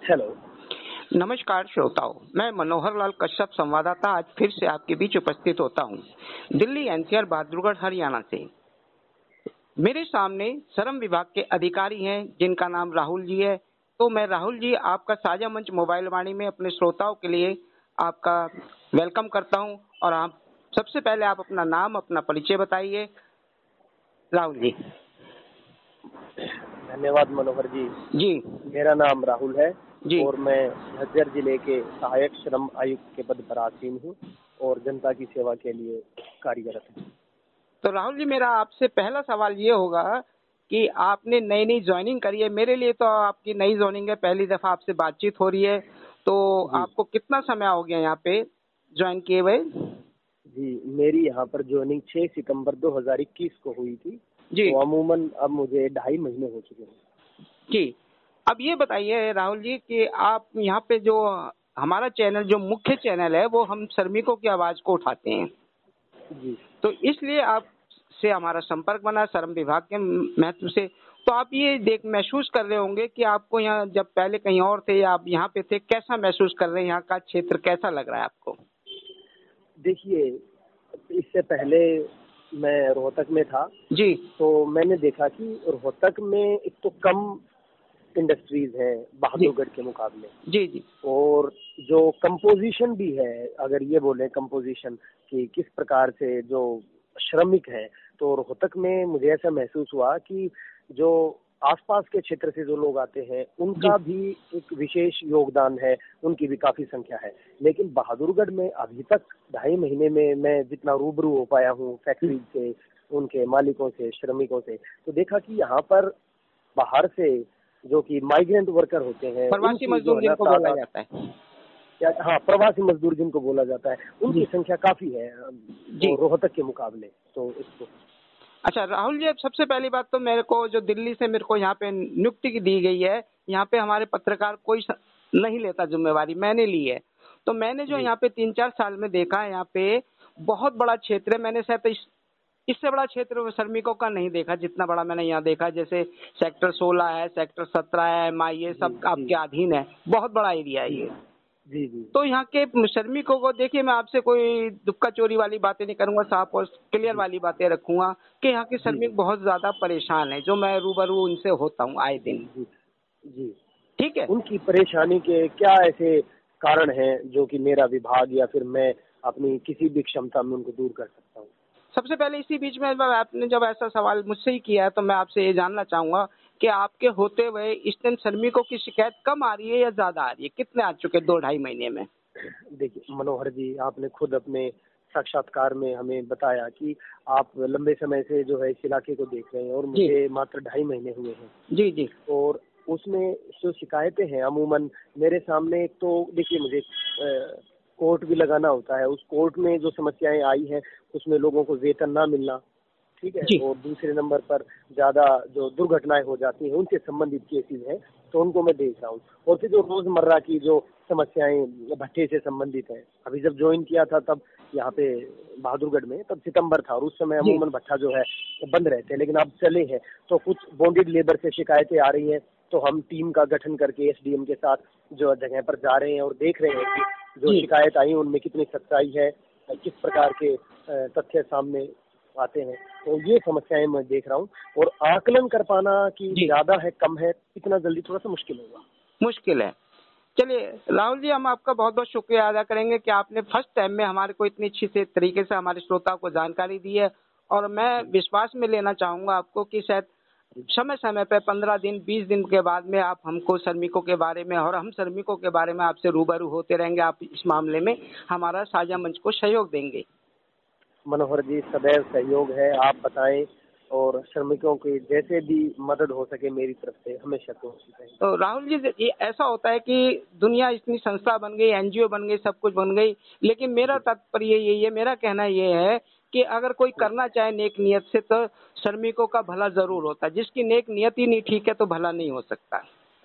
Hello. नमस्कार श्रोताओं, मैं मनोहर लाल कश्यप संवाददाता आज फिर से आपके बीच उपस्थित होता हूँ, दिल्ली एनसीआर बहादुरगढ़ हरियाणा से। मेरे सामने श्रम विभाग के अधिकारी हैं जिनका नाम राहुल जी है। तो मैं राहुल जी आपका साझा मंच मोबाइल वाणी में अपने श्रोताओं के लिए आपका वेलकम करता हूँ। और आप सबसे पहले आप अपना नाम, अपना परिचय बताइए राहुल जी। धन्यवाद मनोहर जी। जी मेरा नाम राहुल है जी। और मैं झज्जर जिले के सहायक श्रम आयुक्त के पद पर आसीन हूँ और जनता की सेवा के लिए कार्यरत हूँ। तो राहुल जी, मेरा आपसे पहला सवाल ये होगा कि आपने नई नई ज्वाइनिंग करी है। मेरे लिए तो आपकी नई ज्वाइनिंग है, पहली दफा आपसे बातचीत हो रही है। तो जी आपको कितना समय हो गया यहाँ पे ज्वाइन किए हुए? जी, मेरी यहाँ पर ज्वाइनिंग 6 सितंबर 2021 को हुई थी। जी तो अमूमन अब मुझे 2.5 महीने हो चुके हैं। जी। अब ये बताइए राहुल जी कि आप यहाँ पे जो हमारा चैनल, जो मुख्य चैनल है, वो हम श्रमिकों की आवाज को उठाते हैं। जी तो इसलिए आपसे हमारा संपर्क बना श्रम विभाग के महत्व से। तो आप ये महसूस कर रहे होंगे कि आपको यहाँ, जब पहले कहीं और थे या आप यहाँ पे थे, कैसा महसूस कर रहे हैं? यहाँ का क्षेत्र कैसा लग रहा है आपको? देखिए, इससे पहले मैं रोहतक में था। जी तो मैंने देखा कि रोहतक में एक तो कम इंडस्ट्रीज हैं जी बहादुरगढ़ के मुकाबले, जी जी और जो कंपोजिशन भी है, अगर ये बोले कंपोजिशन कि किस प्रकार से जो श्रमिक हैं, तो रोहतक में मुझे ऐसा महसूस हुआ कि जो आसपास के क्षेत्र से जो लोग आते हैं जी उनका भी एक विशेष योगदान है, उनकी भी काफी संख्या है। लेकिन बहादुरगढ़ में अभी तक 2.5 महीने में मैं जितना रूबरू हो पाया हूँ फैक्ट्री से, उनके मालिकों से, श्रमिकों से, तो देखा कि यहाँ पर बाहर से जो कि माइग्रेंट वर्कर होते हैं, प्रवासी उनकी जो मजदूर है ना जिनको बोला तादाद, जाता है। क्या, हाँ, प्रवासी मजदूर जिनको बोला जाता है, उनकी जी संख्या काफी है जी। रोहतक के मुकाबले। तो इसको अच्छा राहुल जी, अब सबसे पहली बात तो मेरे को जो दिल्ली से मेरे को यहाँ पे नियुक्ति की दी गई है, यहाँ पे हमारे पत्रकार कोई नहीं लेता, जिम्मेवारी मैंने ली है। तो मैंने जो जी यहाँ पे 3-4 साल में देखा है, यहाँ पे बहुत बड़ा क्षेत्र है। मैंने शायद इससे बड़ा क्षेत्र श्रमिकों का नहीं देखा जितना बड़ा मैंने यहाँ देखा। जैसे सेक्टर 16 है, सेक्टर 17 है, ये जी सब जी आपके अधीन है। बहुत बड़ा एरिया है जी ये। जी जी तो यहाँ के श्रमिकों को देखिए, मैं आपसे कोई दुक्का चोरी वाली बातें नहीं करूंगा, साफ और क्लियर जी वाली बातें रखूंगा कि यहाँ के जी श्रमिक बहुत ज्यादा परेशान हैं, जो मैं रूबरू उनसे होता हूँ आए दिन। जी जी। ठीक है। उनकी परेशानी के क्या ऐसे कारण हैं जो कि मेरा विभाग या फिर मैं अपनी किसी भी क्षमता में उनको दूर कर सकता हूँ? सबसे पहले इसी बीच में आपने जब ऐसा सवाल मुझसे ही किया है, तो मैं आपसे ये जानना चाहूंगा कि आपके होते हुए इस दिन श्रमिकों की शिकायत कम आ रही है या ज्यादा आ रही है? कितने आ चुके 2-2.5 महीने में? देखिए मनोहर जी, आपने खुद अपने साक्षात्कार में हमें बताया कि आप लंबे समय से जो है इस इलाके को देख रहे हैं और जी मुझे मात्र 2.5 महीने हुए हैं। जी जी और उसमें जो शिकायतें हैं अमूमन मेरे सामने, एक तो देखिए मुझे कोर्ट भी लगाना होता है, उस कोर्ट में जो समस्याएं आई हैं उसमें लोगों को वेतन ना मिलना, ठीक है, जी और दूसरे नंबर पर ज़्यादा जो दुर्घटनाएं हो जाती हैं उनसे संबंधित केसेस हैं, तो उनको मैं देख रहा हूँ। और फिर जो रोज़मर्रा की जो समस्याएं भट्टे से संबंधित है, अभी जब ज्वाइन किया था तब यहाँ पे बहादुरगढ़ में तब सितंबर था और उस समय जी अमूमन भट्टा जो है बंद रहते हैं, लेकिन अब चले हैं। तो कुछ बॉन्डेड लेबर से शिकायतें आ रही हैं, तो हम टीम का गठन करके एसडीएम के साथ जो जगह पर जा रहे हैं और देख रहे हैं कि जो जी। शिकायत आई उनमें कितनी सच्चाई है, किस प्रकार के तथ्य सामने आते हैं। तो ये समस्याएं मैं देख रहा हूँ, और आकलन कर पाना कि जी ज्यादा है कम है इतना जल्दी थोड़ा सा मुश्किल होगा। मुश्किल है। चलिए राहुल जी, हम आपका बहुत बहुत शुक्रिया अदा करेंगे कि आपने फर्स्ट टाइम में हमारे को इतनी अच्छी से तरीके से हमारे श्रोताओं को जानकारी दी है। और मैं विश्वास में लेना चाहूंगा आपको कि शायद समय समय पे 15 दिन 20 दिन के बाद में आप हमको श्रमिकों के बारे में और हम श्रमिकों के बारे में आपसे रूबरू होते रहेंगे। आप इस मामले में हमारा साझा मंच को सहयोग देंगे। मनोहर जी, सदैव सहयोग है, आप बताएं, और श्रमिकों की जैसे भी मदद हो सके मेरी तरफ से हमेशा कोशिश है। तो राहुल जी, ये ऐसा होता है कि दुनिया इतनी संस्था बन गई, एनजीओ बन गई, सब कुछ बन गई, लेकिन मेरा तात्पर्य यही है, मेरा कहना ये है कि अगर कोई करना चाहे नेक नियत से, तो श्रमिकों का भला जरूर होता है। जिसकी नेक नियत ही नहीं ठीक है तो भला नहीं हो सकता।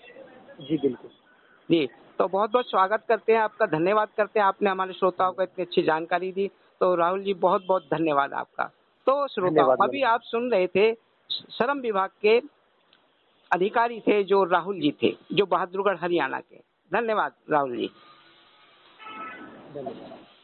जी बिल्कुल। जी। तो बहुत बहुत स्वागत करते हैं आपका, धन्यवाद करते हैं, आपने हमारे श्रोताओं को इतनी अच्छी जानकारी दी। तो राहुल जी, बहुत बहुत धन्यवाद आपका। तो श्रोताओं, धन्यवाद अभी मनोहर। आप सुन रहे थे श्रम विभाग के अधिकारी थे जो राहुल जी थे, जो बहादुरगढ़ हरियाणा के। धन्यवाद राहुल जी। धन्यवाद।